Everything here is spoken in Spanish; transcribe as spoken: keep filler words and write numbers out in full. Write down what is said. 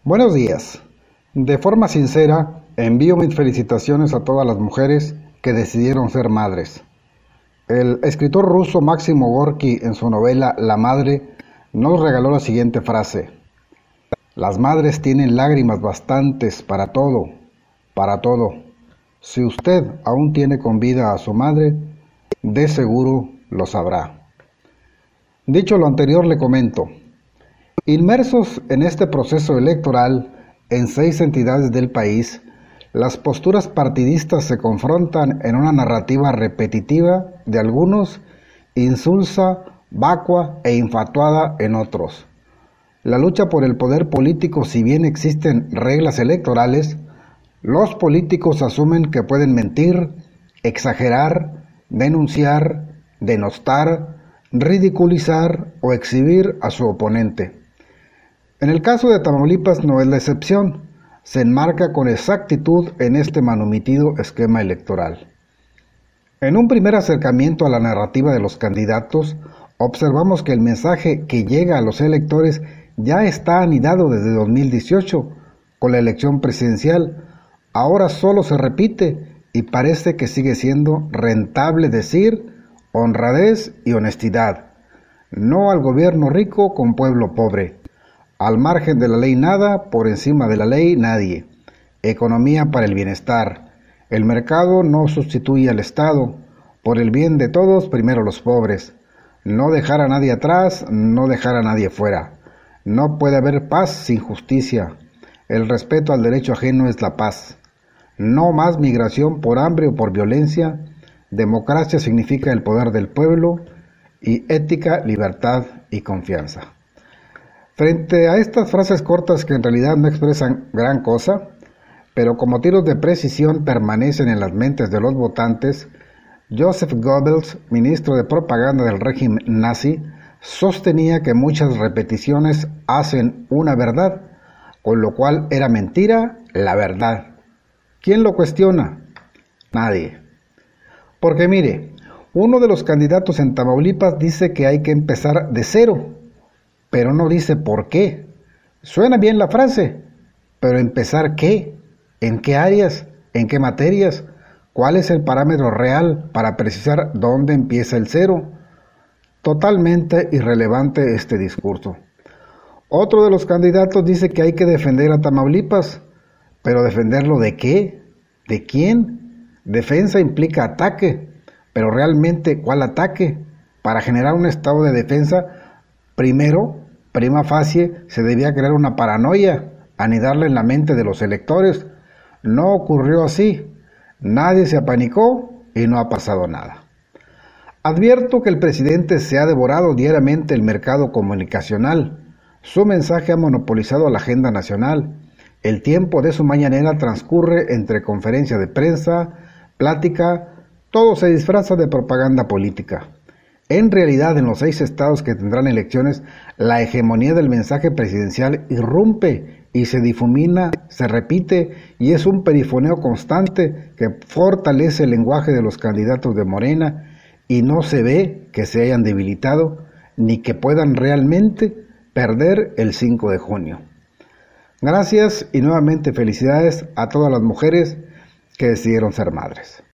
Buenos días. De forma sincera, envío mis felicitaciones a todas las mujeres que decidieron ser madres. El escritor ruso Máximo Gorki, en su novela La Madre, nos regaló la siguiente frase: las madres tienen lágrimas bastantes para todo, para todo. Si usted aún tiene con vida a su madre, de seguro lo sabrá. Dicho lo anterior, le comento: inmersos en este proceso electoral en seis entidades del país, las posturas partidistas se confrontan en una narrativa repetitiva de algunos, insulsa, vacua e infatuada en otros. La lucha por el poder político, si bien existen reglas electorales, los políticos asumen que pueden mentir, exagerar, denunciar, denostar, ridiculizar o exhibir a su oponente. En el caso de Tamaulipas no es la excepción, se enmarca con exactitud en este manumitido esquema electoral. En un primer acercamiento a la narrativa de los candidatos, observamos que el mensaje que llega a los electores ya está anidado desde dos mil dieciocho, con la elección presidencial. Ahora solo se repite y parece que sigue siendo rentable decir honradez y honestidad. No al gobierno rico con pueblo pobre. Al margen de la ley nada, por encima de la ley nadie. Economía para el bienestar. El mercado no sustituye al Estado. Por el bien de todos, primero los pobres. No dejar a nadie atrás, no dejar a nadie fuera. No puede haber paz sin justicia. El respeto al derecho ajeno es la paz. No más migración por hambre o por violencia. Democracia significa el poder del pueblo y ética, libertad y confianza. Frente a estas frases cortas que en realidad no expresan gran cosa, pero como tiros de precisión permanecen en las mentes de los votantes, Joseph Goebbels, ministro de propaganda del régimen nazi, sostenía que muchas repeticiones hacen una verdad, con lo cual era mentira la verdad. ¿Quién lo cuestiona? Nadie. Porque mire, uno de los candidatos en Tamaulipas dice que hay que empezar de cero, pero no dice por qué. Suena bien la frase, pero ¿empezar qué? ¿En qué áreas? ¿En qué materias? ¿Cuál es el parámetro real para precisar dónde empieza el cero? Totalmente irrelevante este discurso. Otro de los candidatos dice que hay que defender a Tamaulipas, pero ¿defenderlo de qué? ¿De quién? Defensa implica ataque, pero realmente ¿cuál ataque? Para generar un estado de defensa, primero, prima facie, se debía crear una paranoia, anidarla en la mente de los electores. No ocurrió así. Nadie se apanicó y no ha pasado nada. Advierto que el presidente se ha devorado diariamente el mercado comunicacional. Su mensaje ha monopolizado la agenda nacional. El tiempo de su mañanera transcurre entre conferencia de prensa, plática, todo se disfraza de propaganda política. En realidad, en los seis estados que tendrán elecciones, la hegemonía del mensaje presidencial irrumpe y se difumina, se repite y es un perifoneo constante que fortalece el lenguaje de los candidatos de Morena y no se ve que se hayan debilitado ni que puedan realmente perder el cinco de junio. Gracias y nuevamente felicidades a todas las mujeres que decidieron ser madres.